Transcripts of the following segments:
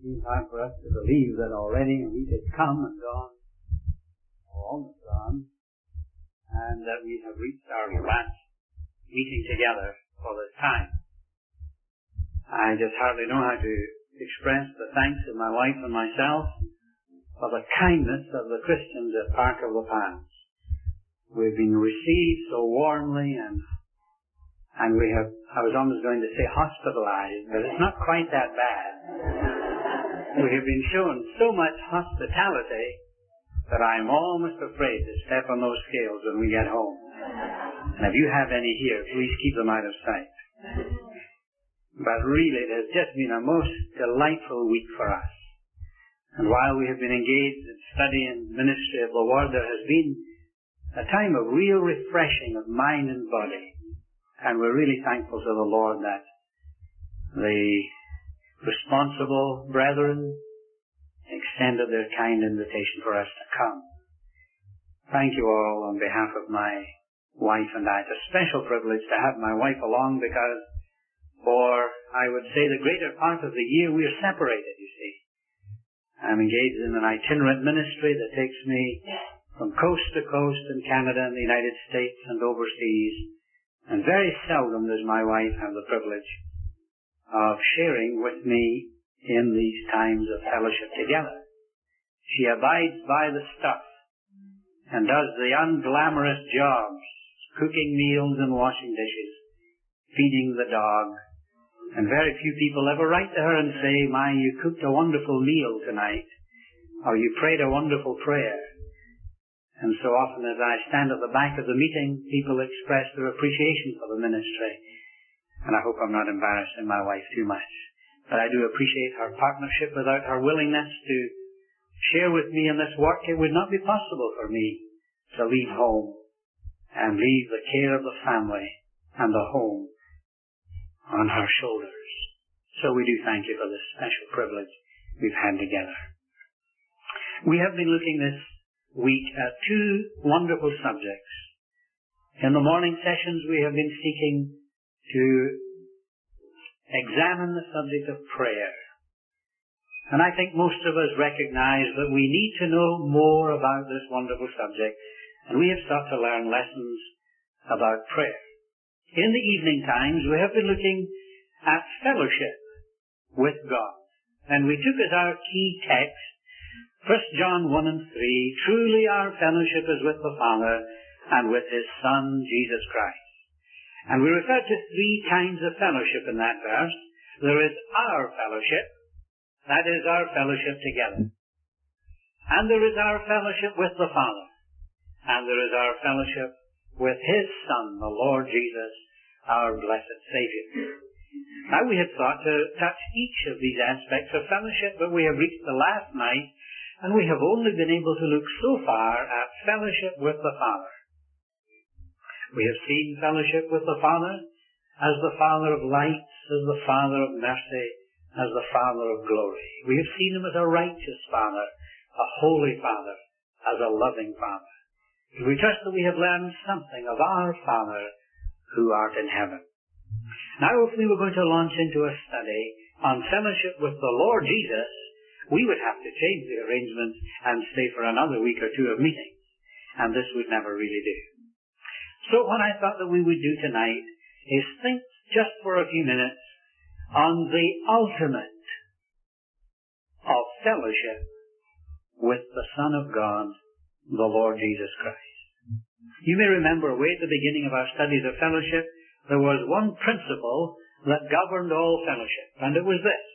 seems hard for us to believe that already a week has come and gone, or almost gone, and that we have reached our last meeting together for this time. I just hardly know how to express the thanks of my wife and myself for the kindness of the Christians at Park of the Pines. We've been received so warmly and we have, I was almost going to say hospitalized, but it's not quite that bad. We have been shown so much hospitality that I'm almost afraid to step on those scales when we get home. And if you have any here, please keep them out of sight. But really, it has just been a most delightful week for us. And while we have been engaged in study and ministry of the Word, there has been a time of real refreshing of mind and body. And we're really thankful to the Lord that the responsible brethren extended their kind invitation for us to come. Thank you all on behalf of my wife and I. It's a special privilege to have my wife along because for, I would say, the greater part of the year we are separated, you see. I'm engaged in an itinerant ministry that takes me from coast to coast in Canada and the United States and overseas. And very seldom does my wife have the privilege of sharing with me in these times of fellowship together. She abides by the stuff and does the unglamorous jobs, cooking meals and washing dishes, feeding the dog. And very few people ever write to her and say, "My, you cooked a wonderful meal tonight," or "You prayed a wonderful prayer." And so often as I stand at the back of the meeting, people express their appreciation for the ministry. And I hope I'm not embarrassing my wife too much. But I do appreciate her partnership. Without her willingness to share with me in this work, it would not be possible for me to leave home and leave the care of the family and the home on her shoulders. So we do thank you for this special privilege we've had together. We have been looking this week at two wonderful subjects. In the morning sessions we have been seeking to examine the subject of prayer. And I think most of us recognize that we need to know more about this wonderful subject, and we have sought to learn lessons about prayer. In the evening times, we have been looking at fellowship with God. And we took as our key text 1 John 1 and 3, "Truly our fellowship is with the Father and with His Son, Jesus Christ." And we referred to three kinds of fellowship in that verse. There is our fellowship, that is our fellowship together. And there is our fellowship with the Father. And there is our fellowship with His Son, the Lord Jesus, our blessed Savior. Now we had thought to touch each of these aspects of fellowship, but we have reached the last night, and we have only been able to look so far at fellowship with the Father. We have seen fellowship with the Father as the Father of lights, as the Father of mercy, as the Father of glory. We have seen Him as a righteous Father, a holy Father, as a loving Father. We trust that we have learned something of our Father who art in heaven. Now, if we were going to launch into a study on fellowship with the Lord Jesus, we would have to change the arrangements and stay for another week or two of meetings. And this would never really do. So what I thought that we would do tonight is think just for a few minutes on the ultimate of fellowship with the Son of God, the Lord Jesus Christ. You may remember way at the beginning of our studies of fellowship, there was one principle that governed all fellowship, and it was this: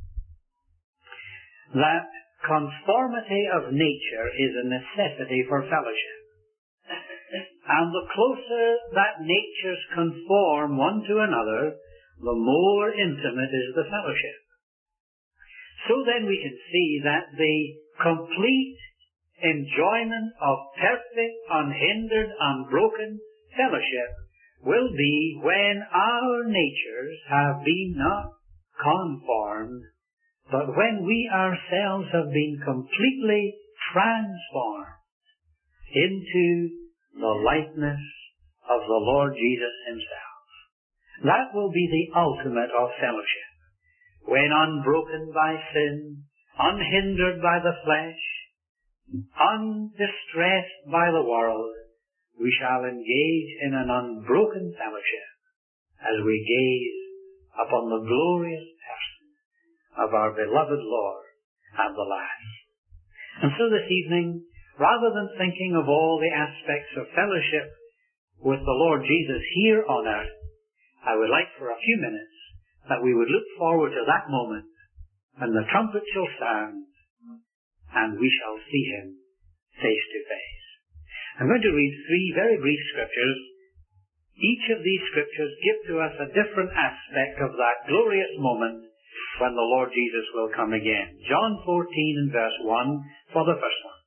that conformity of nature is a necessity for fellowship. And the closer that natures conform one to another, the more intimate is the fellowship. So then we can see that the complete enjoyment of perfect, unhindered, unbroken fellowship will be when our natures have been not conformed, but when we ourselves have been completely transformed into the likeness of the Lord Jesus Himself. That will be the ultimate of fellowship. when unbroken by sin, unhindered by the flesh, undistressed by the world, we shall engage in an unbroken fellowship as we gaze upon the glorious person of our beloved Lord and the Lamb. And so this evening, rather than thinking of all the aspects of fellowship with the Lord Jesus here on earth, I would like for a few minutes that we would look forward to that moment when the trumpet shall sound and we shall see him face to face. I'm going to read 3 very brief scriptures. Each of these scriptures give to us a different aspect of that glorious moment when the Lord Jesus will come again. John 14 and verse 1 for the first one.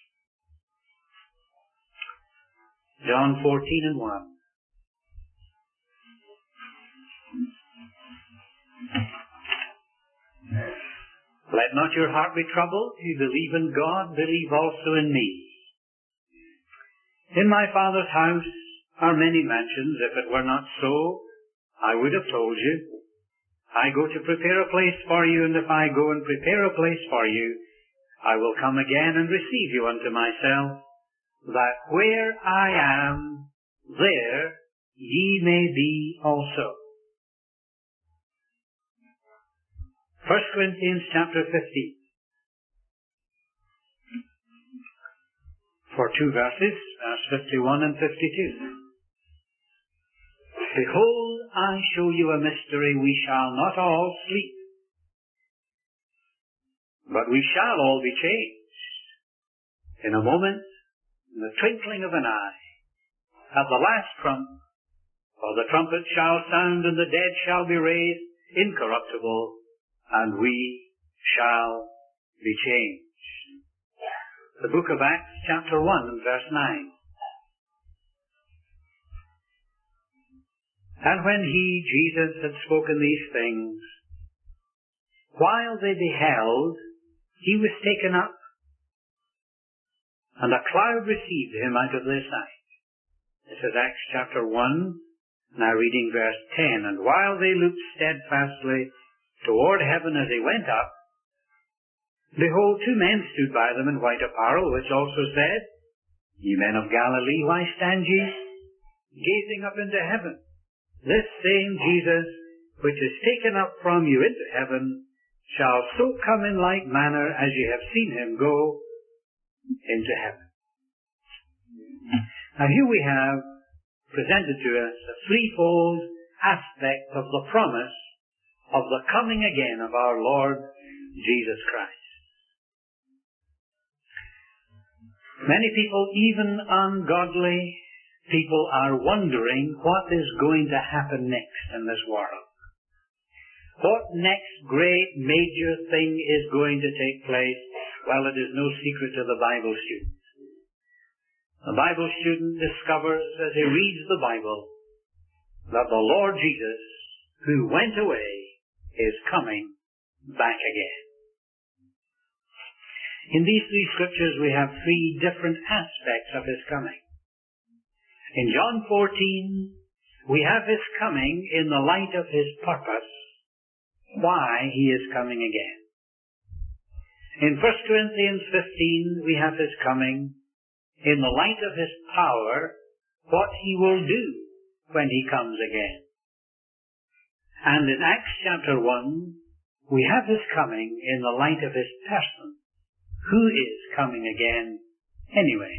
John 14 and 1. Let not your heart be troubled. You believe in God, believe also in me. In my Father's house are many mansions. If it were not so, I would have told you. I go to prepare a place for you, and if I go and prepare a place for you, I will come again and receive you unto myself, that where I am, there ye may be also. 1 Corinthians chapter 15. For 2 verses, verse 51 and 52. Behold, I show you a mystery. We shall not all sleep, but we shall all be changed. In a moment, in the twinkling of an eye, at the last trump, for the trumpet shall sound, and the dead shall be raised incorruptible, and we shall be changed. The book of Acts, chapter 1 and verse 9. And when he, Jesus, had spoken these things, while they beheld, he was taken up, and a cloud received him out of their sight. This is Acts chapter 1, now reading verse 10. And while they looked steadfastly toward heaven as they went up, behold, 2 men stood by them in white apparel, which also said, Ye men of Galilee, why stand ye gazing up into heaven? This same Jesus, which is taken up from you into heaven, shall so come in like manner as ye have seen him go into heaven. Now here we have presented to us a threefold aspect of the promise of the coming again of our Lord Jesus Christ. Many people, even ungodly people, are wondering what is going to happen next in this world. What next great major thing is going to take place? Well, it is no secret to the Bible student. The Bible student discovers as he reads the Bible that the Lord Jesus, who went away, is coming back again. In these 3 scriptures we have 3 different aspects of his coming. In John 14, we have his coming in the light of his purpose, why he is coming again. In 1 Corinthians 15, we have his coming in the light of his power, what he will do when he comes again. And in Acts chapter 1, we have his coming in the light of his person, who is coming again anyway.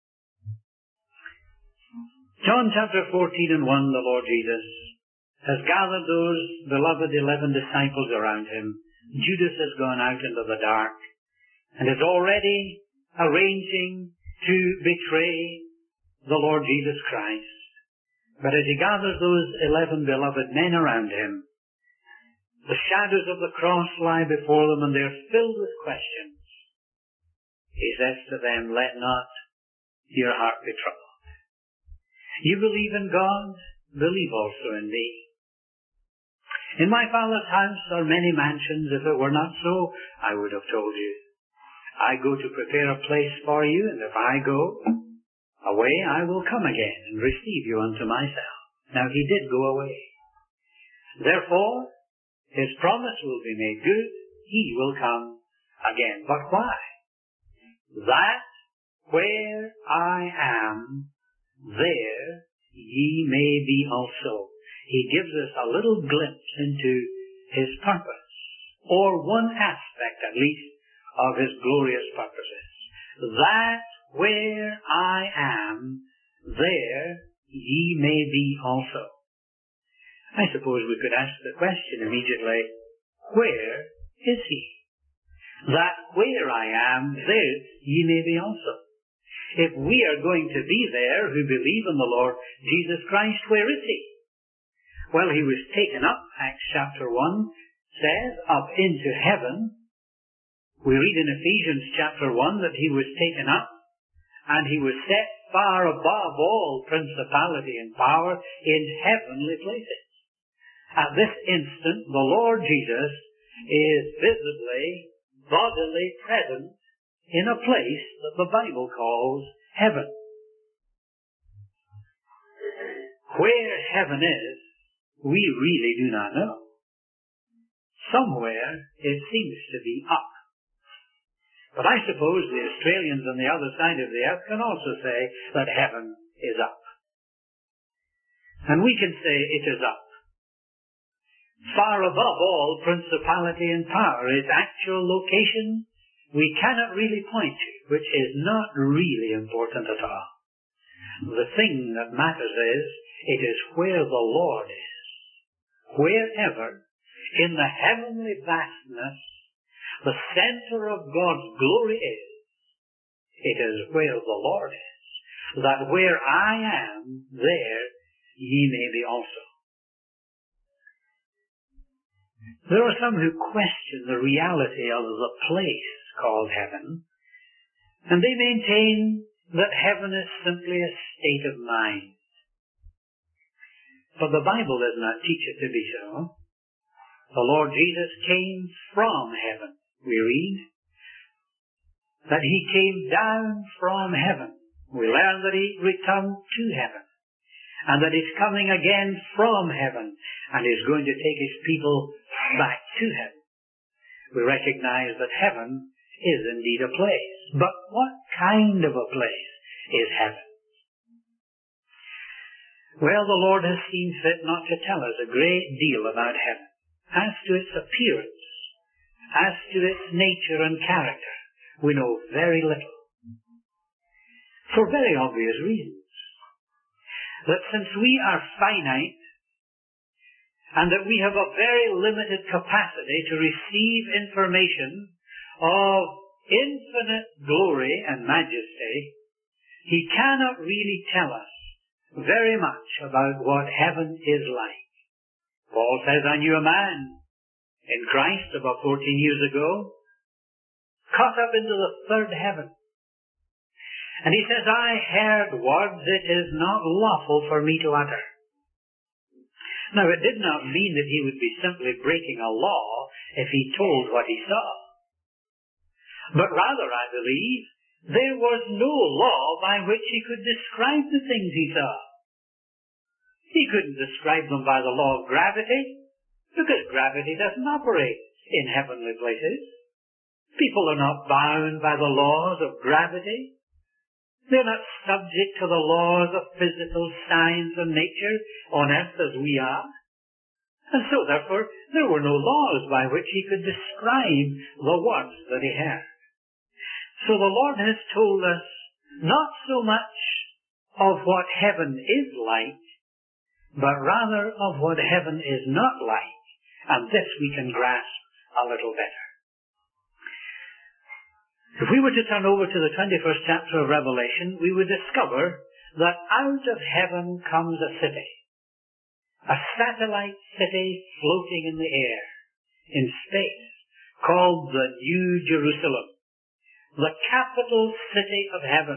John chapter 14 and 1, the Lord Jesus has gathered those beloved 11 disciples around him. Judas has gone out into the dark and is already arranging to betray the Lord Jesus Christ. But as he gathers those 11 beloved men around him, the shadows of the cross lie before them and they're filled with questions. He says to them, let not your heart be troubled. You believe in God, believe also in me. In my Father's house are many mansions. If it were not so, I would have told you. I go to prepare a place for you, and if I go away, I will come again and receive you unto myself. Now he did go away. Therefore, His promise will be made good. He will come again. But why? That where I am, there ye may be also. He gives us a little glimpse into His purpose, or one aspect at least of His glorious purposes. That where I am, there ye may be also. I suppose we could ask the question immediately, where is He? That where I am, there ye may be also. If we are going to be there who believe in the Lord Jesus Christ, where is He? Well, He was taken up, Acts chapter 1 says, up into heaven. We read in Ephesians chapter 1 that He was taken up, and He was set far above all principality and power in heavenly places. At this instant, the Lord Jesus is visibly, bodily present in a place that the Bible calls heaven. Where heaven is, we really do not know. Somewhere it seems to be up. But I suppose the Australians on the other side of the earth can also say that heaven is up. And we can say it is up. Far above all principality and power, its actual location we cannot really point to, which is not really important at all. The thing that matters is, it is where the Lord is. Wherever, in the heavenly vastness, the center of God's glory is, it is where the Lord is. That where I am, there ye may be also. There are some who question the reality of the place called heaven, and they maintain that heaven is simply a state of mind. But the Bible does not teach it to be so. The Lord Jesus came from heaven. We read that He came down from heaven. We learn that He returned to heaven, and that He's coming again from heaven, and is going to take His people back to heaven. We recognize that heaven is indeed a place. But what kind of a place is heaven? Well, the Lord has seen fit not to tell us a great deal about heaven. As to its appearance, as to its nature and character, we know very little. For very obvious reasons. That since we are finite, and that we have a very limited capacity to receive information of infinite glory and majesty, He cannot really tell us very much about what heaven is like. Paul says, I knew a man in Christ about 14 years ago, caught up into the third heaven. And he says, I heard words it is not lawful for me to utter. Now, it did not mean that he would be simply breaking a law if he told what he saw. But rather, I believe, there was no law by which he could describe the things he saw. He couldn't describe them by the law of gravity, because gravity doesn't operate in heavenly places. People are not bound by the laws of gravity. They're not subject to the laws of physical science and nature on earth as we are. And so, therefore, there were no laws by which he could describe the words that he heard. So the Lord has told us not so much of what heaven is like, but rather of what heaven is not like. And this we can grasp a little better. If we were to turn over to the 21st chapter of Revelation, we would discover that out of heaven comes a city. A satellite city floating in the air, in space, called the New Jerusalem, the capital city of heaven.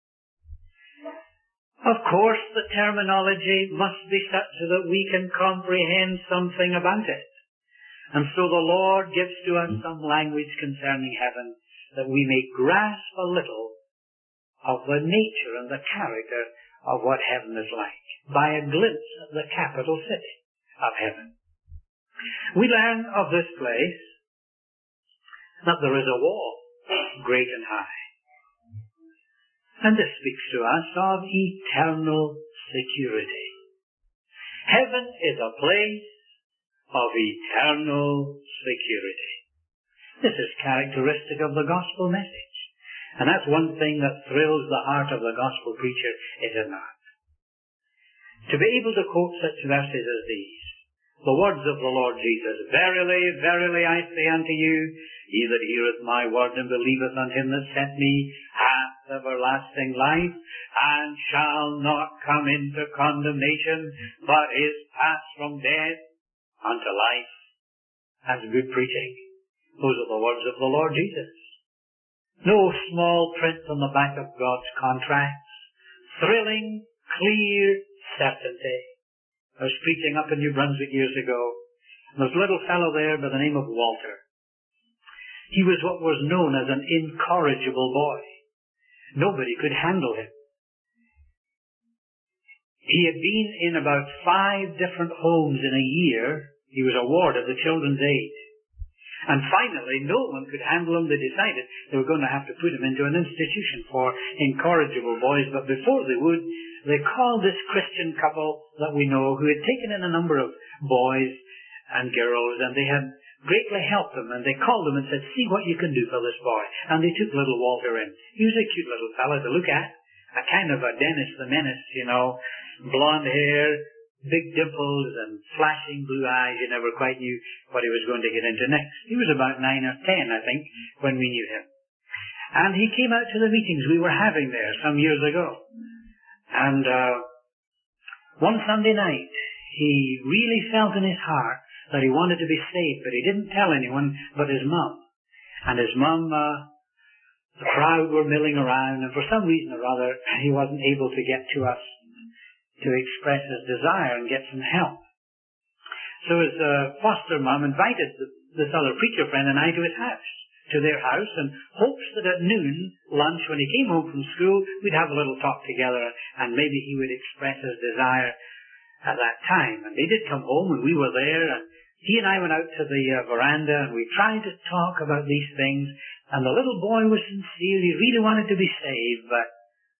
Of course, the terminology must be such that we can comprehend something about it. And so the Lord gives to us some language concerning heaven, that we may grasp a little of the nature and the character of what heaven is like, by a glimpse of the capital city of heaven. We learn of this place that there is a wall, great and high. And this speaks to us of eternal security. Heaven is a place of eternal security. This is characteristic of the gospel message. And that's one thing that thrills the heart of the gospel preacher, is it not? To be able to quote such verses as these, the words of the Lord Jesus, "Verily, verily, I say unto you, he that heareth my word and believeth on him that sent me hath everlasting life, and shall not come into condemnation, but is passed from death unto life." That's good preaching. Those are the words of the Lord Jesus. No small print on the back of God's contracts. Thrilling, clear certainty. I was preaching up in New Brunswick years ago. And there was a little fellow there by the name of Walter. He was what was known as an incorrigible boy. Nobody could handle him. He had been in about 5 different homes in a year. He was a ward of the Children's Aid. And finally, no one could handle him. They decided they were going to have to put him into an institution for incorrigible boys. But before they would, they called this Christian couple that we know, who had taken in a number of boys and girls, and they had greatly helped them. And they called them and said, "See what you can do for this boy." And they took little Walter in. He was a cute little fellow to look at. A kind of a Dennis the Menace, blonde hair, big dimples and flashing blue eyes. You never quite knew what he was going to get into next. He was about 9 or 10, I think, when we knew him. And he came out to the meetings we were having there some years ago. And one Sunday night, he really felt in his heart that he wanted to be saved, but he didn't tell anyone but his mum. And his mum, the crowd were milling around, and for some reason or other, he wasn't able to get to us to express his desire and get some help. So his foster mum invited this other preacher friend and I to their house, in hopes that at noon, lunch, when he came home from school, we'd have a little talk together, and maybe he would express his desire at that time. And they did come home, and we were there, and he and I went out to the veranda, and we tried to talk about these things, and the little boy was sincere. He really wanted to be saved, but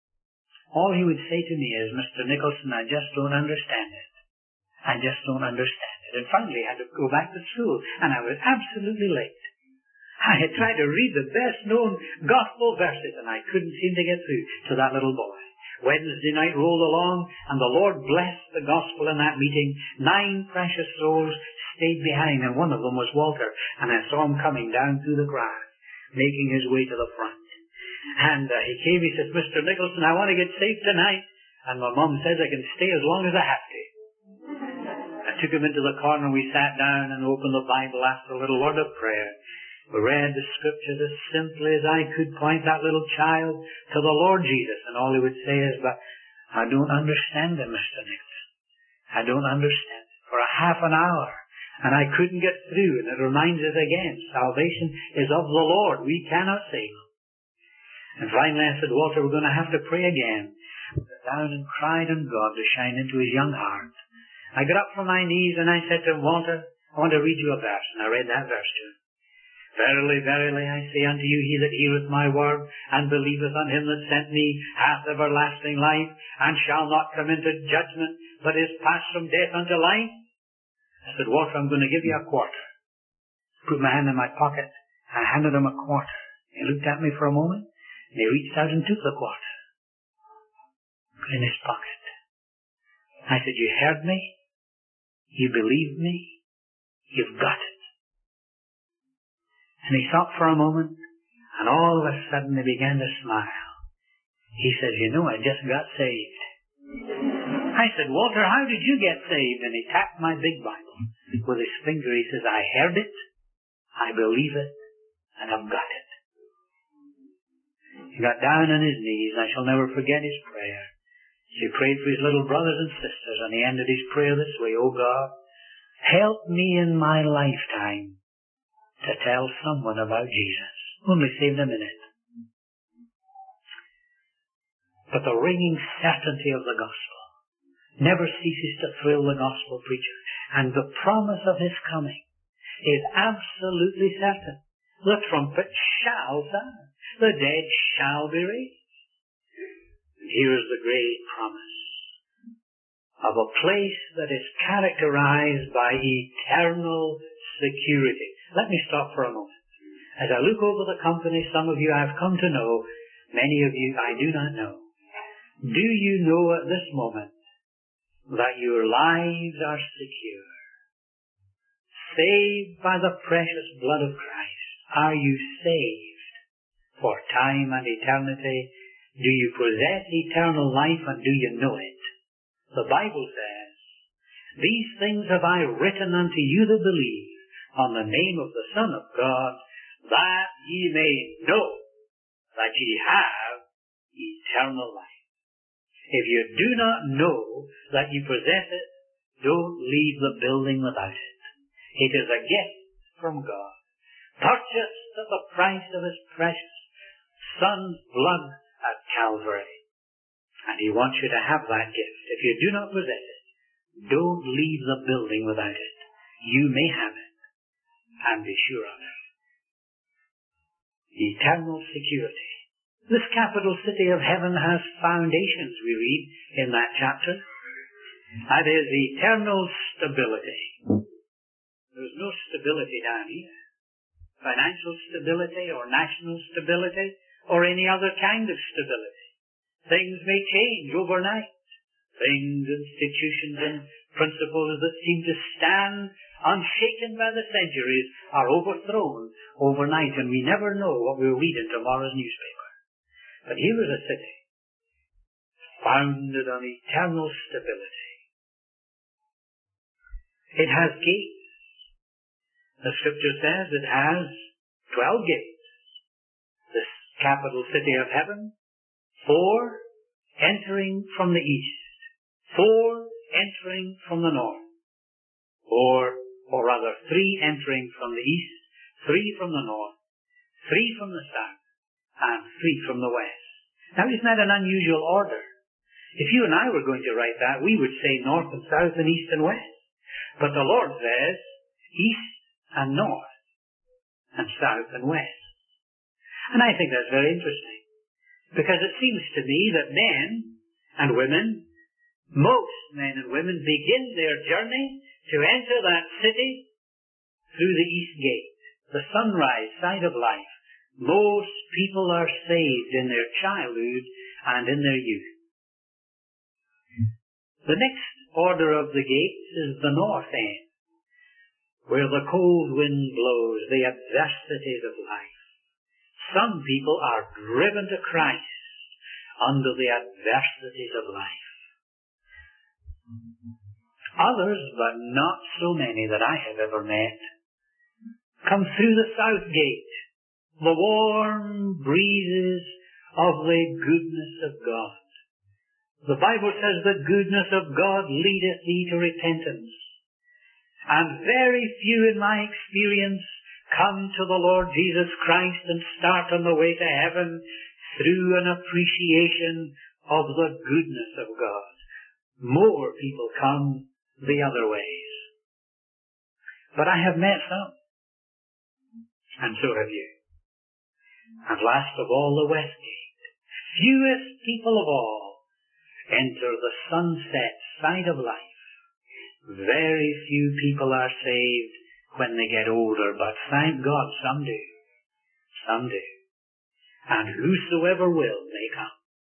all he would say to me is, "Mr. Nicholson, I just don't understand it. I just don't understand it." And finally I had to go back to school, and I was absolutely late. I had tried to read the best-known gospel verses, and I couldn't seem to get through to that little boy. Wednesday night rolled along, and the Lord blessed the gospel in that meeting. 9 precious souls stayed behind, and one of them was Walter, and I saw him coming down through the grass, making his way to the front. And he came, he says, "Mr. Nicholson, I want to get saved tonight, and my mum says I can stay as long as I have to." I took him into the corner, we sat down and opened the Bible, asked a little word of prayer. We read the scriptures as simply as I could, point that little child to the Lord Jesus, and all he would say is, "But I don't understand it, Mr. Nicholson. I don't understand it," for a half an hour. And I couldn't get through, and it reminds us again, salvation is of the Lord. We cannot save him. And finally I said, "Walter, we're going to have to pray again." I got down and cried on God to shine into his young heart. I got up from my knees and I said to him, "Walter, I want to read you a verse." And I read that verse to him. "Verily, verily, I say unto you, he that heareth my word, and believeth on him that sent me, hath everlasting life, and shall not come into judgment, but is passed from death unto life." I said, "Walter, I'm going to give you a quarter." Put my hand in my pocket. I handed him a quarter. He looked at me for a moment, and he reached out and took the quarter. Put it in his pocket. I said, "You heard me? You believed me? You've got it." And he thought for a moment, and all of a sudden he began to smile. He said, "You know, I just got saved." I said, "Walter, how did you get saved?" And he tapped my big Bible with his finger. He says, "I heard it, I believe it, and I've got it." He got down on his knees. I shall never forget his prayer. He prayed for his little brothers and sisters, and he ended his prayer this way: "Oh God, help me in my lifetime to tell someone about Jesus." Only saved a minute. But the ringing certainty of the gospel, never ceases to thrill the gospel preacher. And the promise of his coming is absolutely certain. The trumpet shall sound. The dead shall be raised. And here is the great promise of a place that is characterized by eternal security. Let me stop for a moment. As I look over the company, some of you I've come to know, many of you I do not know. Do you know at this moment that your lives are secure? Saved by the precious blood of Christ. Are you saved for time and eternity? Do you possess eternal life, and do you know it? The Bible says, "These things have I written unto you that believe on the name of the Son of God, that ye may know that ye have eternal life." If you do not know that you possess it, don't leave the building without it. It is a gift from God, purchased at the price of his precious Son's blood at Calvary. And he wants you to have that gift. If you do not possess it, don't leave the building without it. You may have it, and be sure of it. Eternal security. This capital city of heaven has foundations, we read in that chapter. That is eternal stability. There's no stability down here. Financial stability or national stability or any other kind of stability. Things may change overnight. Things, institutions and principles that seem to stand unshaken by the centuries are overthrown overnight, and we never know what we'll read in tomorrow's newspaper. But here is a city founded on eternal stability. It has gates. The scripture says it has 12 gates. This capital city of heaven, 4 entering from the east, 4 entering from the north, or rather 3 entering from the east, 3 from the north, 3 from the south, and 3 from the west. Now, isn't that an unusual order? If you and I were going to write that, we would say north and south and east and west. But the Lord says east and north and south and west. And I think that's very interesting, because it seems to me that men and women, most men and women, begin their journey to enter that city through the east gate, the sunrise side of life. Most people are saved in their childhood and in their youth. The next order of the gates is the north end, where the cold wind blows, the adversities of life. Some people are driven to Christ under the adversities of life. Others, but not so many that I have ever met, come through the south gate, the warm breezes of the goodness of God. The Bible says the goodness of God leadeth thee to repentance. And very few in my experience come to the Lord Jesus Christ and start on the way to heaven through an appreciation of the goodness of God. More people come the other ways. But I have met some, and so have you. And last of all, the west gate. Fewest people of all enter the sunset side of life. Very few people are saved when they get older, but thank God some do. Some do. And whosoever will may come.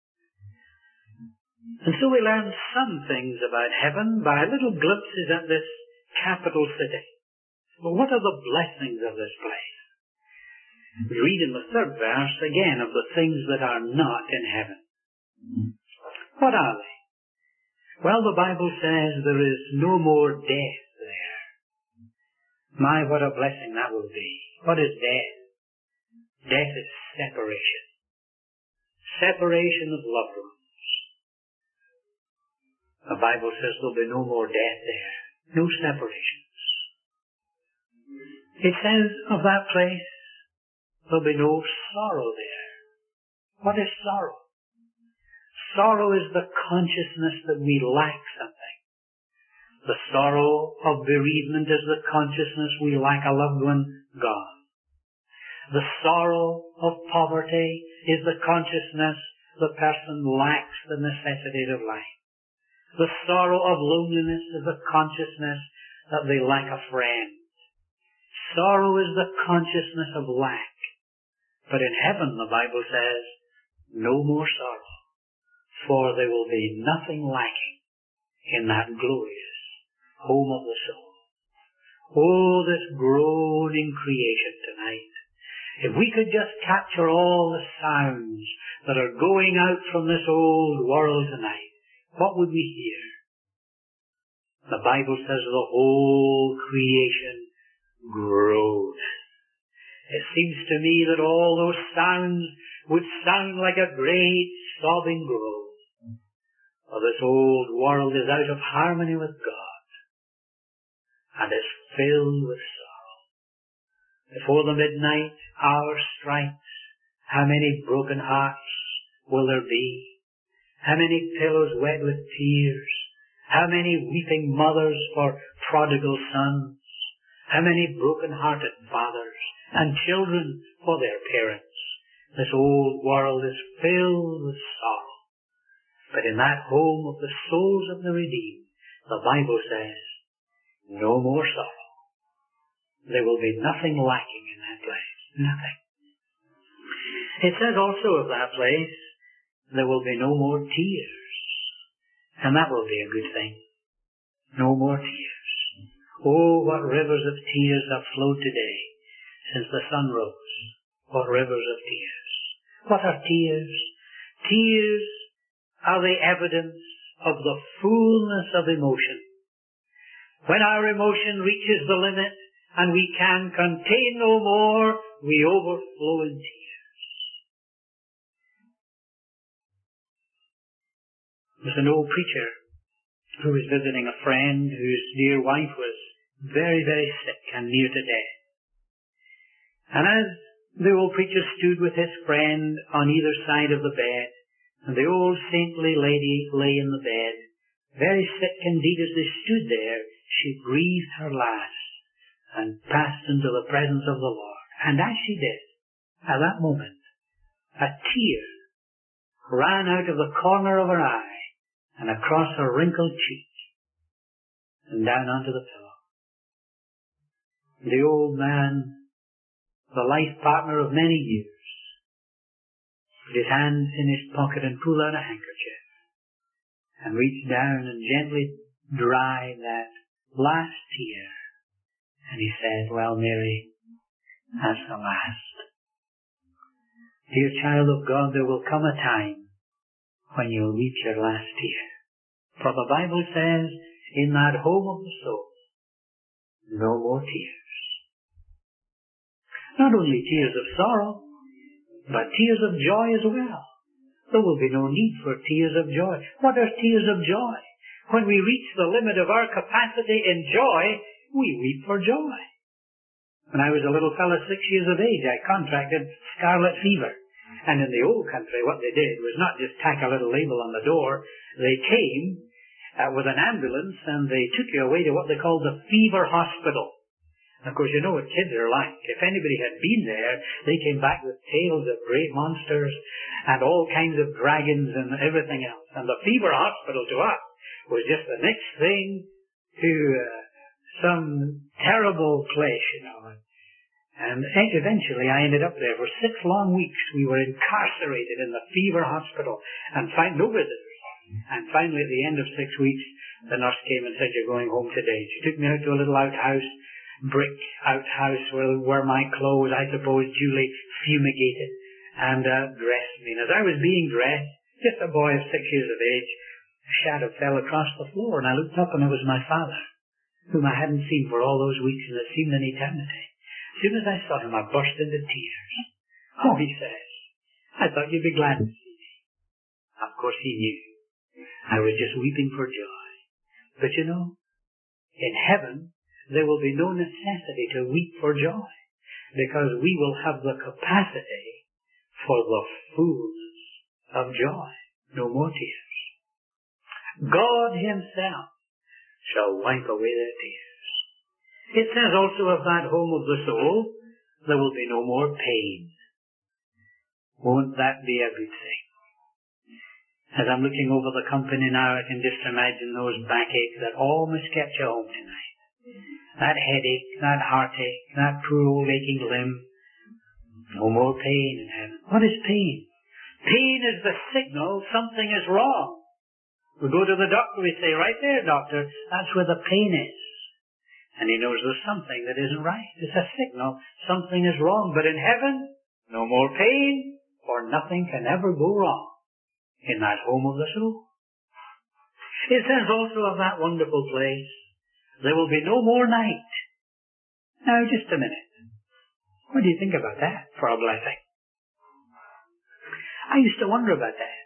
And so we learn some things about heaven by little glimpses at this capital city. But what are the blessings of this place? We read in the 3rd verse again of the things that are not in heaven. What are they? Well, the Bible says there is no more death there. My, what a blessing that will be. What is death? Death is separation. Separation of loved ones. The Bible says there'll be no more death there. No separations. It says of that place, there'll be no sorrow there. What is sorrow? Sorrow is the consciousness that we lack something. The sorrow of bereavement is the consciousness we lack a loved one gone. The sorrow of poverty is the consciousness the person lacks the necessities of life. The sorrow of loneliness is the consciousness that they lack a friend. Sorrow is the consciousness of lack. But in heaven, the Bible says, no more sorrow, for there will be nothing lacking in that glorious home of the soul. Oh, this groaning creation tonight. If we could just capture all the sounds that are going out from this old world tonight, what would we hear? The Bible says the whole creation groaned. It seems to me that all those sounds would sound like a great sobbing groan. For this old world is out of harmony with God and is filled with sorrow. Before the midnight hour strikes, how many broken hearts will there be? How many pillows wet with tears? How many weeping mothers for prodigal sons? How many broken-hearted fathers and children for their parents? This old world is filled with sorrow. But in that home of the souls of the redeemed, the Bible says, no more sorrow. There will be nothing lacking in that place. Nothing. It says also of that place, there will be no more tears. And that will be a good thing. No more tears. Oh, what rivers of tears have flowed today since the sun rose. What rivers of tears. What are tears? Tears are the evidence of the fullness of emotion. When our emotion reaches the limit and we can contain no more, we overflow in tears. There was an old preacher who was visiting a friend whose dear wife was very, very sick and near to death. And as the old preacher stood with his friend on either side of the bed, and the old saintly lady lay in the bed, very sick indeed as they stood there, she breathed her last and passed into the presence of the Lord. And as she did, at that moment, a tear ran out of the corner of her eye and across her wrinkled cheek and down onto the pillow. The old man, the life partner of many years, put his hands in his pocket and pulled out a handkerchief and reached down and gently dried that last tear. And he said, well, Mary, that's the last. Dear child of God, there will come a time when you'll weep your last tear. For the Bible says, in that home of the soul, no more tears. Not only tears of sorrow, but tears of joy as well. There will be no need for tears of joy. What are tears of joy? When we reach the limit of our capacity in joy, we weep for joy. When I was a little fellow 6 years of age, I contracted scarlet fever. And in the old country, what they did was not just tack a little label on the door. They came with an ambulance and they took you away to what they called the fever hospital. And of course, you know what kids are like. If anybody had been there, they came back with tales of great monsters and all kinds of dragons and everything else. And the fever hospital to us was just the next thing to some terrible place, you know. And eventually I ended up there for 6 long weeks. We were incarcerated in the fever hospital and find no visitors. And finally at the end of 6 weeks, the nurse came and said, you're going home today. She took me out to a little outhouse, brick outhouse where my clothes, I suppose, duly fumigated and dressed me. And as I was being dressed, just a boy of 6 years of age, a shadow fell across the floor and I looked up and it was my father, whom I hadn't seen for all those weeks and it seemed an eternity. As soon as I saw him, I burst into tears. Oh, he says, I thought you'd be glad to see me. Of course he knew. I was just weeping for joy. But you know, in heaven, there will be no necessity to weep for joy, because we will have the capacity for the fullness of joy. No more tears. God himself shall wipe away their tears. It says also of that home of the soul, there will be no more pain. Won't that be a good thing? As I'm looking over the company now, I can just imagine those backaches that almost kept you home tonight. That headache, that heartache, that poor old aching limb. No more pain in heaven. What is pain? Pain is the signal something is wrong. We go to the doctor, we say, right there, doctor, that's where the pain is. And he knows there's something that isn't right. It's a signal something is wrong. But in heaven, no more pain, for nothing can ever go wrong in that home of the soul. It says also of that wonderful place, there will be no more night. Now, just a minute. What do you think about that for a blessing? I used to wonder about that.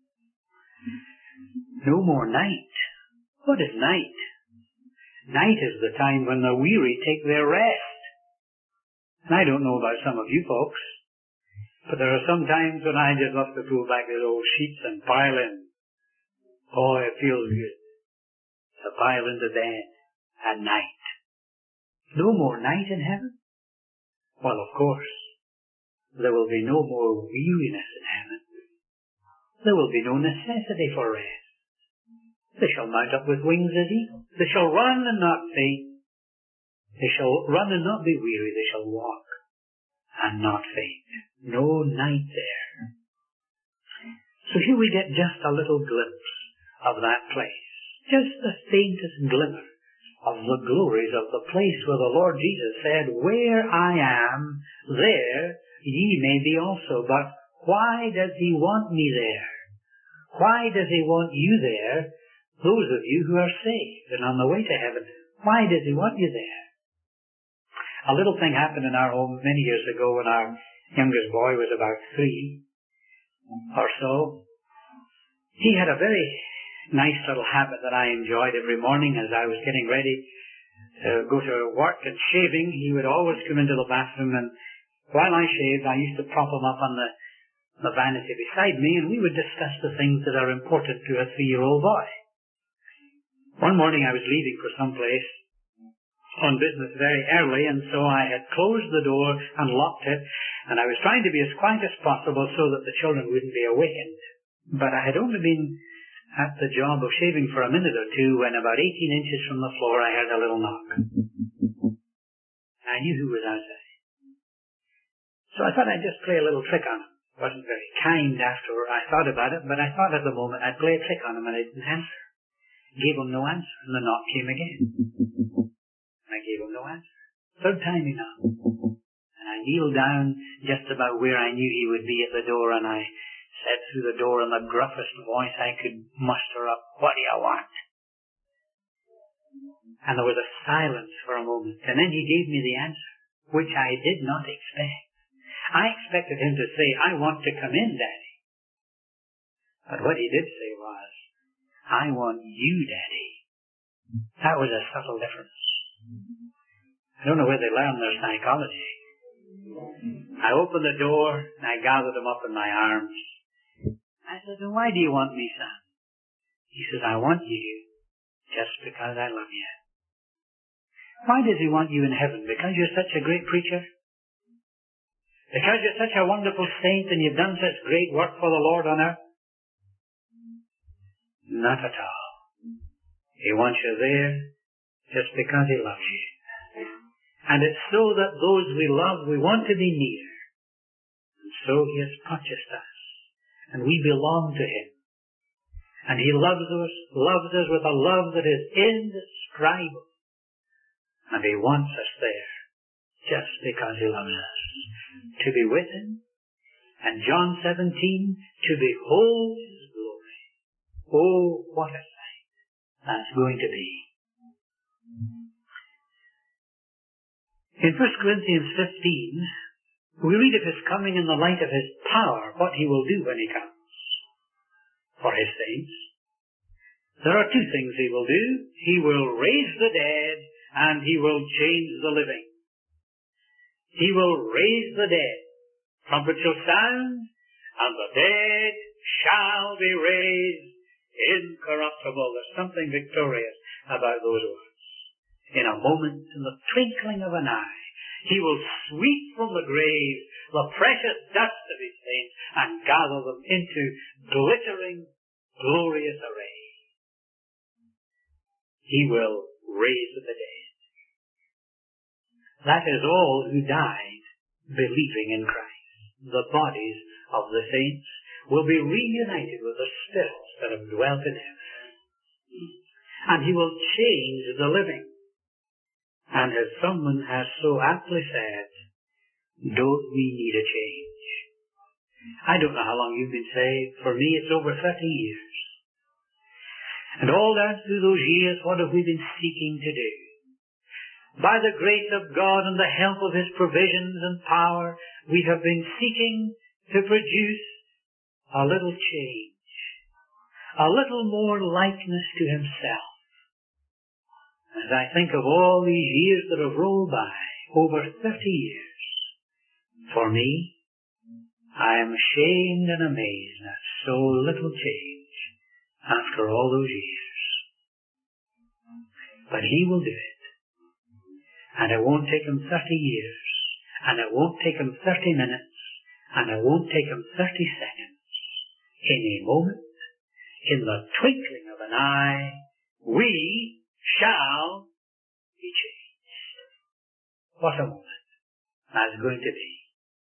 No more night. What is night? Night is the time when the weary take their rest. And I don't know about some of you folks, but there are some times when I just love to pull back those old sheets and pile in. Oh, it feels good to pile into bed at night. No more night in heaven? Well, of course, there will be no more weariness in heaven. There will be no necessity for rest. They shall mount up with wings as eagles. They shall run and not faint. They shall run and not be weary. They shall walk and not faint. No night there. So here we get just a little glimpse of that place. Just the faintest glimmer of the glories of the place where the Lord Jesus said, where I am, there ye may be also. But why does he want me there? Why does he want you there? Those of you who are saved and on the way to heaven. Why does he want you there? A little thing happened in our home many years ago when our youngest boy was about 3 or so. He had a very nice little habit that I enjoyed every morning as I was getting ready to go to work and shaving. He would always come into the bathroom, and while I shaved, I used to prop him up on the vanity beside me, and we would discuss the things that are important to a 3-year-old boy. One morning I was leaving for some place on business very early, and so I had closed the door and locked it, and I was trying to be as quiet as possible so that the children wouldn't be awakened. But I had only been at the job of shaving for a minute or two when about 18 inches from the floor I heard a little knock. I knew who was outside. So I thought I'd just play a little trick on him. It wasn't very kind after I thought about it, but I thought at the moment I'd play a trick on him, and I didn't answer. Gave him no answer, and the knock came again. And I gave him no answer. Third time he knocked. And I kneeled down just about where I knew he would be at the door, and I said through the door in the gruffest voice I could muster up, what do you want? And there was a silence for a moment, and then he gave me the answer, which I did not expect. I expected him to say, I want to come in, Daddy. But what he did say was, I want you, Daddy. That was a subtle difference. I don't know where they learn their psychology. I opened the door and I gathered him up in my arms. I said, why do you want me, son? He says, I want you just because I love you. Why does he want you in heaven? Because you're such a great preacher? Because you're such a wonderful saint and you've done such great work for the Lord on earth? Not at all. He wants you there just because he loves you. And it's so that those we love, we want to be near. And so he has purchased us. And we belong to him. And he loves us with a love that is indescribable. And he wants us there just because he loves us. To be with him. And John 17, to behold his glory. Oh, what a sight that's going to be. In 1 Corinthians 15, we read of his coming in the light of his power, what he will do when he comes for his saints. There are two things he will do. He will raise the dead, and he will change the living. He will raise the dead. Trumpet shall sound, and the dead shall be raised incorruptible. There's something victorious about those words. In a moment, in the twinkling of an eye, he will sweep from the grave the precious dust of his saints and gather them into glittering, glorious array. He will raise the dead. That is all who died believing in Christ. The bodies of the saints will be reunited with the spirits that have dwelt in heaven. And he will change the living. And as someone has so aptly said, don't we need a change? I don't know how long you've been saved. For me, it's over 30 years. And all down through those years, what have we been seeking to do? By the grace of God and the help of His provisions and power, we have been seeking to produce a little change, a little more likeness to Himself. As I think of all these years that have rolled by, over 30 years, for me, I am ashamed and amazed at so little change after all those years. But He will do it. And it won't take Him 30 years, and it won't take Him 30 minutes, and it won't take Him 30 seconds. In a moment, in the twinkling of an eye, we shall be changed. What a moment that's going to be.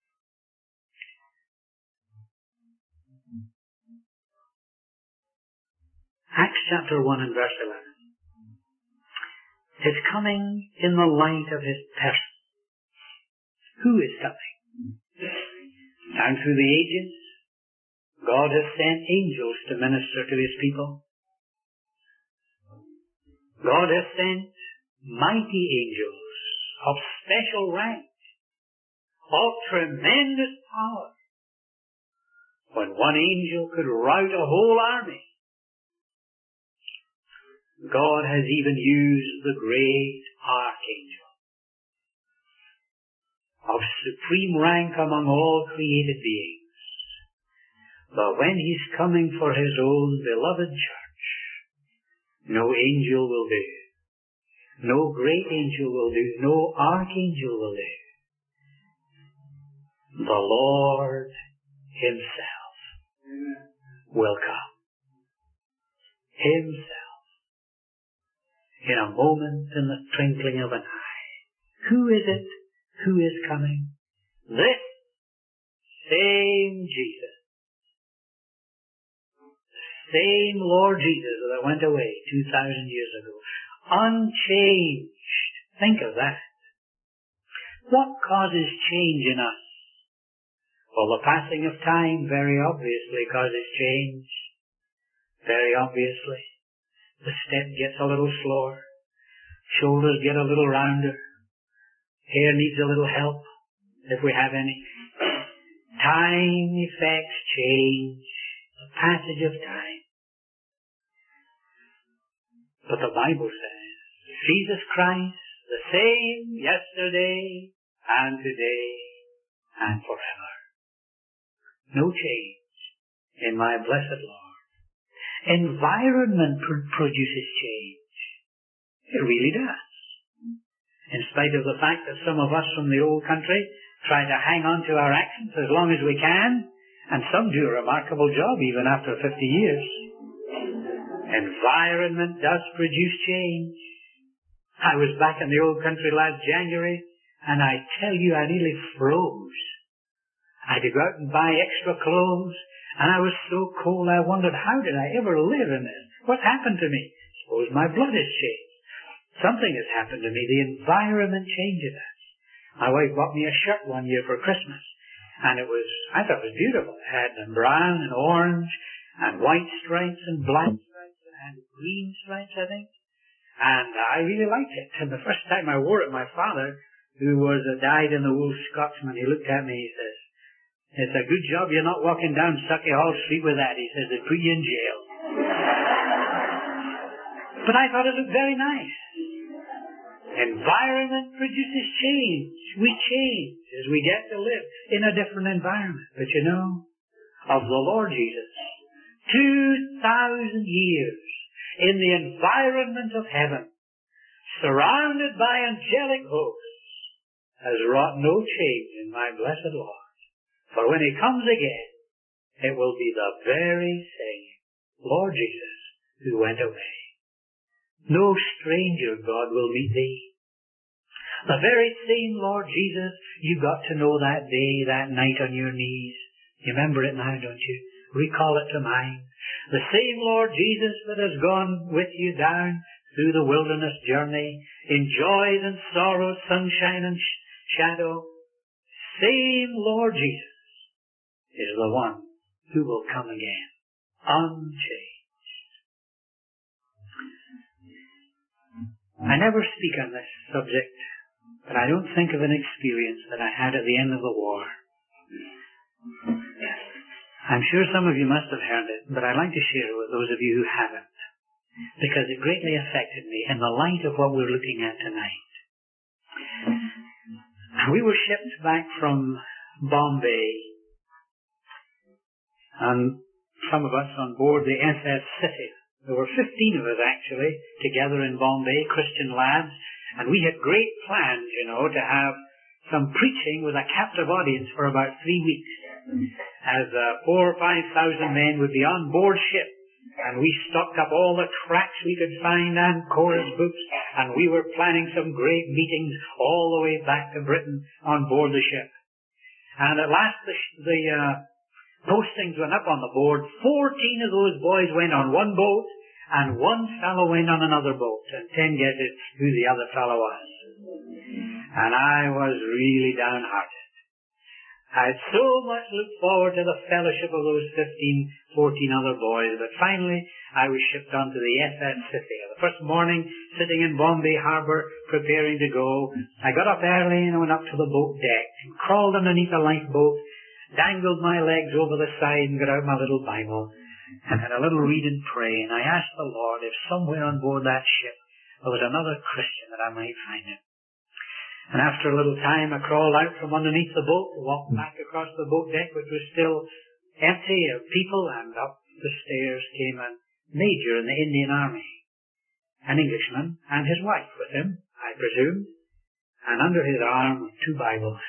Acts chapter 1 and verse 11. His coming in the light of His person. Who is coming? Down through the ages, God has sent angels to minister to His people. God has sent mighty angels of special rank, of tremendous power. When one angel could rout a whole army, God has even used the great archangel of supreme rank among all created beings. But when He's coming for His own beloved church, no angel will do, no great angel will do, no archangel will do. The Lord Himself will come. Himself. In a moment, in the twinkling of an eye. Who is it? Who is coming? This same Jesus. The same Lord Jesus that went away 2,000 years ago. Unchanged. Think of that. What causes change in us? Well, the passing of time very obviously causes change. Very obviously. The step gets a little slower. Shoulders get a little rounder. Hair needs a little help, if we have any. Time effects change. The passage of time. But the Bible says, Jesus Christ, the same yesterday and today and forever. No change in my blessed Lord. Environment produces change. It really does. In spite of the fact that some of us from the old country try to hang on to our accents as long as we can, and some do a remarkable job even after 50 years. Environment does produce change. I was back in the old country last January, and I tell you, I nearly froze. I had to go out and buy extra clothes, and I was so cold I wondered, how did I ever live in this? What happened to me? Suppose my blood has changed. Something has happened to me. The environment changes us. My wife bought me a shirt one year for Christmas, and I thought it was beautiful. It had brown and orange, and white stripes, and black stripes, and green stripes, I think. And I really liked it. And the first time I wore it, my father, who was a dyed-in-the-wool Scotsman, he looked at me, he says, "It's a good job you're not walking down Sucky Hall Street with that." He says, "They'd put you in jail." But I thought it looked very nice. Environment produces change. We change as we get to live in a different environment. But you know, of the Lord Jesus, 2,000 years in the environment of heaven, surrounded by angelic hosts, has wrought no change in my blessed Lord. For when He comes again, it will be the very same Lord Jesus who went away. No stranger, God, will meet thee. The very same Lord Jesus you got to know that day, that night on your knees. You remember it now, don't you? Recall it to mind. The same Lord Jesus that has gone with you down through the wilderness journey, in joys and sorrows, sunshine and shadow. Same Lord Jesus is the one who will come again, unchanged. I never speak on this subject, but I don't think of an experience that I had at the end of the war. I'm sure some of you must have heard it, but I'd like to share it with those of you who haven't, because it greatly affected me in the light of what we're looking at tonight. We were shipped back from Bombay, and some of us on board the SS City. There were 15 of us actually together in Bombay, Christian lads, and we had great plans, to have some preaching with a captive audience for about 3 weeks, as 4,000 or 5,000 men would be on board ship, and we stocked up all the tracts we could find and chorus books, and we were planning some great meetings all the way back to Britain on board the ship. And at last the postings went up on the board. 14 of those boys went on one boat, and one fellow went on another boat, and 10 guesses who the other fellow was. And I was really downhearted. I had so much looked forward to the fellowship of those 15, 14 other boys, but finally I was shipped onto the SS City. The first morning, sitting in Bombay Harbour, preparing to go, I got up early and went up to the boat deck and crawled underneath a lifeboat, dangled my legs over the side and got out my little Bible and had a little read and pray, and I asked the Lord if somewhere on board that ship there was another Christian that I might find him. And after a little time I crawled out from underneath the boat, walked back across the boat deck, which was still empty of people, and up the stairs came a major in the Indian Army, an Englishman, and his wife with him, I presume, and under his arm were 2 Bibles.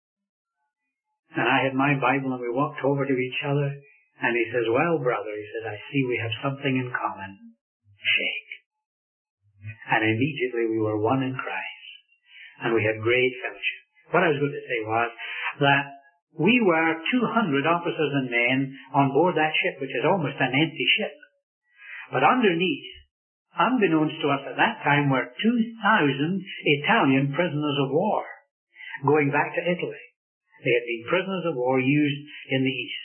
And I had my Bible, and we walked over to each other, and he says, "Well, brother," he says, "I see we have something in common. Shake." And immediately we were one in Christ. And we had great fellowship. What I was going to say was that we were 200 officers and men on board that ship, which is almost an empty ship. But underneath, unbeknownst to us at that time, were 2,000 Italian prisoners of war going back to Italy. They had been prisoners of war used in the East.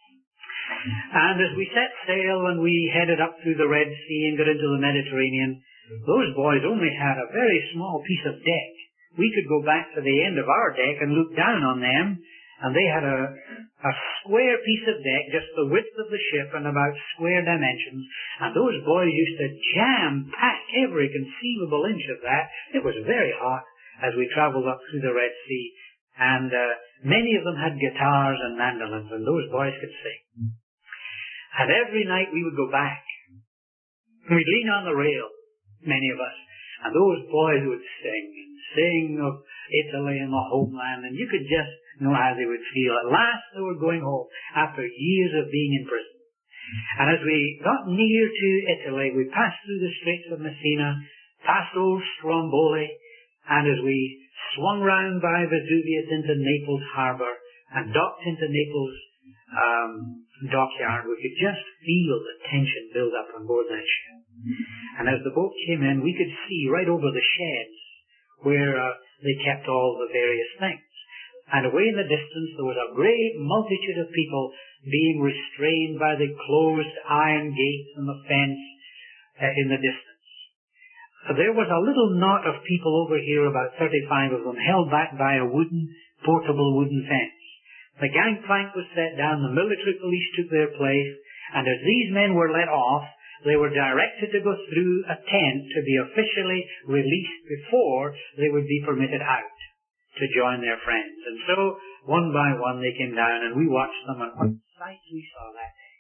And as we set sail and we headed up through the Red Sea and got into the Mediterranean, those boys only had a very small piece of deck. We could go back to the end of our deck and look down on them, and they had a square piece of deck, just the width of the ship and about square dimensions, and those boys used to jam-pack every conceivable inch of that. It was very hot as we traveled up through the Red Sea, and many of them had guitars and mandolins, and those boys could sing. And every night we would go back, and we'd lean on the rail, many of us, and those boys would sing of Italy and the homeland, and you could just know how they would feel. At last they were going home after years of being in prison. And as we got near to Italy, we passed through the Straits of Messina, past old Stromboli, and as we swung round by Vesuvius into Naples Harbour and docked into Naples dockyard, we could just feel the tension build up on board that ship. And as the boat came in, we could see right over the sheds where they kept all the various things. And away in the distance there was a great multitude of people being restrained by the closed iron gates and the fence in the distance. There was a little knot of people over here, about 35 of them, held back by a portable wooden fence. The gangplank was set down, the military police took their place, and as these men were let off, they were directed to go through a tent to be officially released before they would be permitted out to join their friends. And so, one by one, they came down, and we watched them, and what sights we saw that day.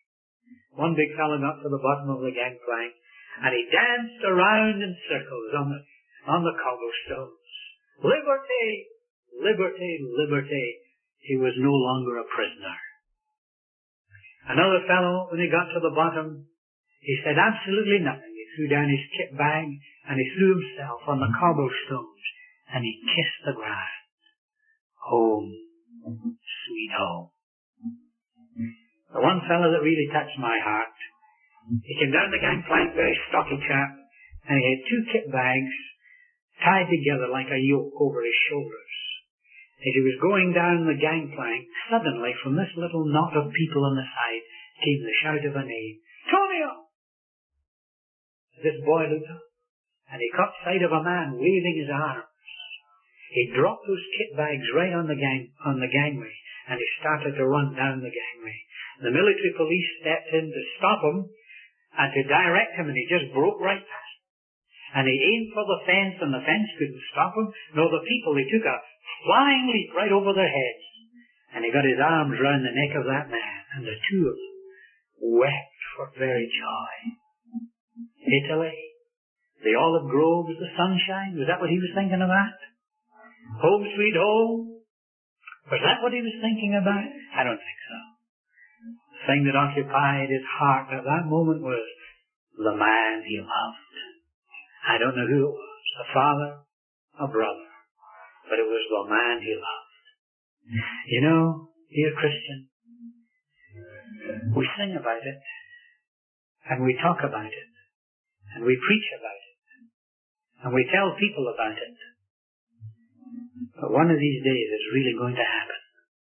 One big fellow got to the bottom of the gangplank, and he danced around in circles on the cobblestones. Liberty! Liberty! Liberty! He was no longer a prisoner. Another fellow, when he got to the bottom, he said absolutely nothing. He threw down his kit bag, and he threw himself on the cobblestones, and he kissed the ground. Home, sweet home. The one fellow that really touched my heart, he came down the gangplank, very stocky chap, and he had 2 kit bags tied together like a yoke over his shoulders. As he was going down the gangplank, suddenly from this little knot of people on the side came the shout of a name, Tonio! This boy looked up, and he caught sight of a man waving his arms. He dropped those kit bags right on the gangway, and he started to run down the gangway. The military police stepped in to stop him and to direct him, and he just broke right past him. And he aimed for the fence, and the fence couldn't stop him. No, the people, they took a flying leap right over their heads. And he got his arms round the neck of that man, and the two of them wept for very joy. Italy, the olive groves, the sunshine, was that what he was thinking about? Home sweet home? Was that what he was thinking about? I don't think so. The thing that occupied his heart at that moment was the man he loved. I don't know who it was, a father, a brother, but it was the man he loved. You know, dear Christian, we sing about it, and we talk about it, and we preach about it, and we tell people about it. But one of these days it's really going to happen.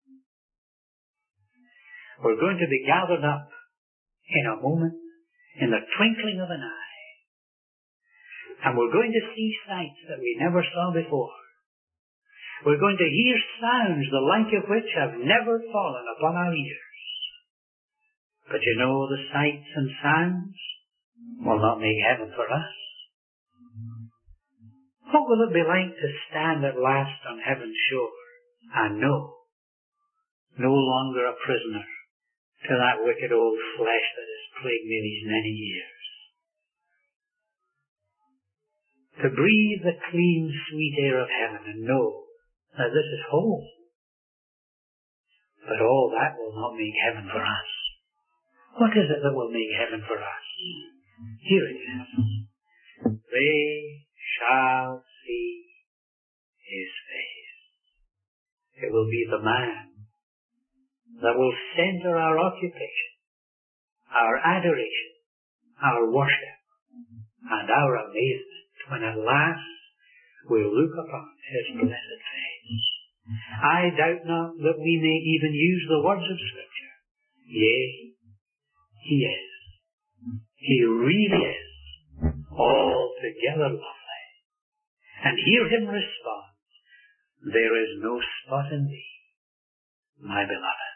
We're going to be gathered up in a moment, in the twinkling of an eye. And we're going to see sights that we never saw before. We're going to hear sounds the like of which have never fallen upon our ears. But you know, the sights and sounds will not make heaven for us. What will it be like to stand at last on heaven's shore and know, no longer a prisoner to that wicked old flesh that has plagued me these many years? To breathe the clean, sweet air of heaven and know that this is home. But all that will not make heaven for us. What is it that will make heaven for us? Here it is. They shall see his face. It will be the man that will center our occupation, our adoration, our worship, and our amazement when at last we'll look upon his blessed face. I doubt not that we may even use the words of Scripture. Yea, he is. He really is altogether lovely. And hear him respond, there is no spot in thee, my beloved.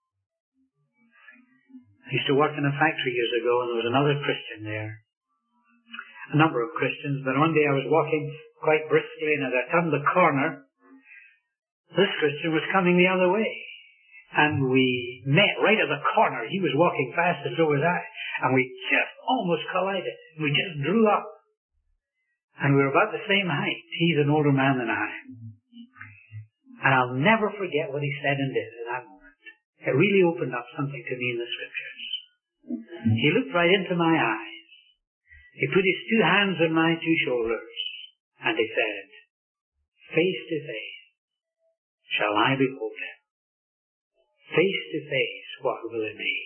I used to work in a factory years ago, and there was another Christian there. A number of Christians, but one day I was walking quite briskly, and as I turned the corner, this Christian was coming the other way. And we met right at the corner. He was walking fast, and so was I. And we just almost collided. We just drew up. And we were about the same height. He's an older man than I. And I'll never forget what he said and did at that moment. It really opened up something to me in the Scriptures. He looked right into my eyes. He put his 2 hands on my 2 shoulders, and he said, face to face shall I behold him. Face to face, what will it be?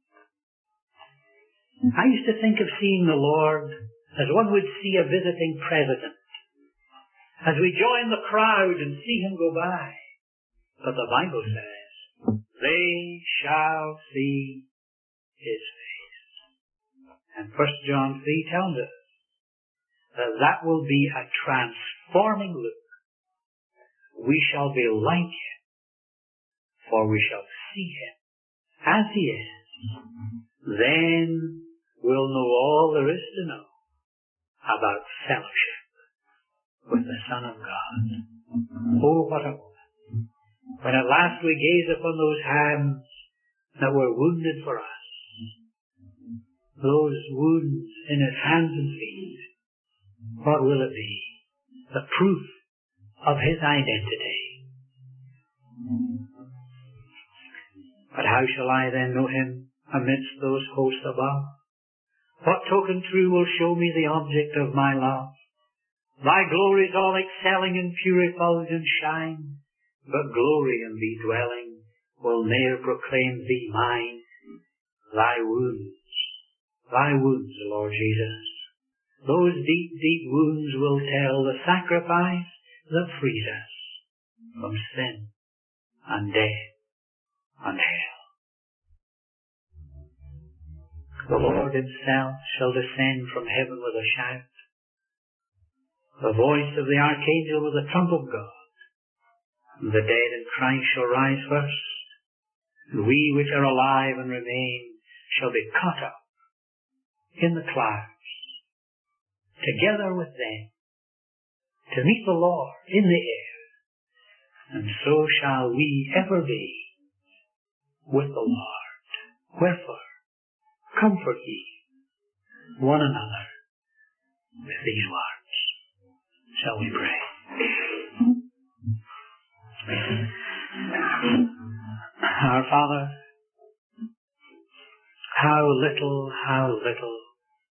I used to think of seeing the Lord as one would see a visiting president, as we join the crowd and see him go by. But the Bible says, they shall see his face. And 1 John 3 tells us that that will be a transforming look. We shall be like him, for we shall see him as he is. Then we'll know all there is to know about fellowship with the Son of God. Oh, what a moment. When at last we gaze upon those hands that were wounded for us, those wounds in his hands and feet, what will it be? The proof of his identity. But how shall I then know him amidst those hosts above? What token true will show me the object of my love? Thy glories all excelling in pure effulgence shine, but glory in thee dwelling will ne'er proclaim thee mine. Thy wounds, Lord Jesus, those deep, deep wounds will tell the sacrifice that freed us from sin and death and hell. The Lord himself shall descend from heaven with a shout, the voice of the archangel with the trump of God, and the dead in Christ shall rise first, and we which are alive and remain shall be caught up in the clouds, together with them, to meet the Lord in the air, and so shall we ever be with the Lord. Wherefore, comfort ye one another with these words. Shall we pray? Our Father, how little